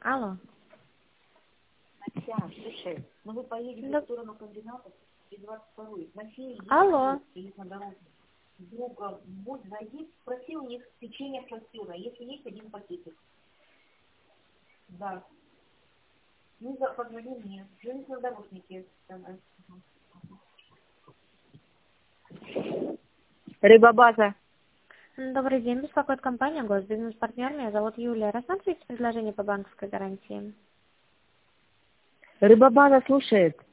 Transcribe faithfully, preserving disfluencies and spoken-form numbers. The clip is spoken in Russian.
Алло. Настя, слушай, ну вы поедете Да. в сторону комбинатов и двадцать второй. Насилие Алло. есть на дороге. Друга, будь, зайди, спроси у них печенье фрактюра, если есть один пакетик. Да. Ну, за, позвони мне. Железнодорожники. Рыба-база. Добрый день, беспокоит компания Госбизнес-партнер. Меня зовут Юлия. Рассматриваете предложение по банковской гарантии? Рыба-база слушает.